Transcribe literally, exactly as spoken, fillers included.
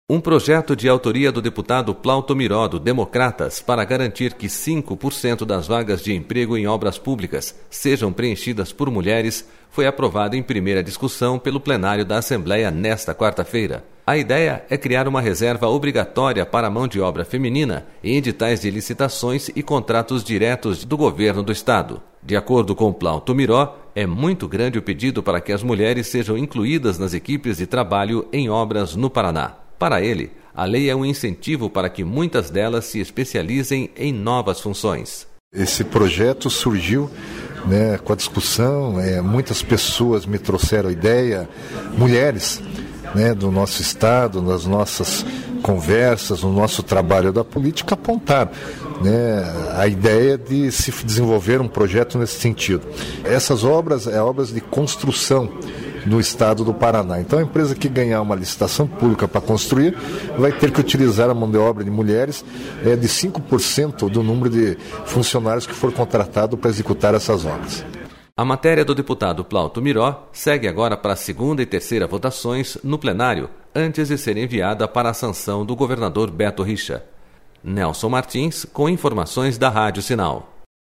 Um projeto de autoria do deputado Plauto Miró, do Democratas, para garantir que cinco por cento das vagas de emprego em obras públicas sejam preenchidas por mulheres, foi aprovado em primeira discussão pelo plenário da Assembleia nesta quarta-feira. A ideia é criar uma reserva obrigatória para a mão de obra feminina em editais de licitações e contratos diretos do governo do Estado. De acordo com Plauto Miró, é muito grande o pedido para que as mulheres sejam incluídas nas equipes de trabalho em obras no Paraná. Para ele, a lei é um incentivo para que muitas delas se especializem em novas funções. Esse projeto surgiu, né, com a discussão, é, muitas pessoas me trouxeram a ideia, mulheres, né, do nosso estado, nas nossas conversas, no nosso trabalho da política, apontaram, né, a ideia de se desenvolver um projeto nesse sentido. Essas obras é obras de construção no estado do Paraná. Então a empresa que ganhar uma licitação pública para construir vai ter que utilizar a mão de obra de mulheres é, de cinco por cento do número de funcionários que for contratado para executar essas obras. A matéria do deputado Plauto Miró segue agora para a segunda e terceira votações no plenário, antes de ser enviada para a sanção do governador Beto Richa. Nelson Martins, com informações da Rádio Sinal.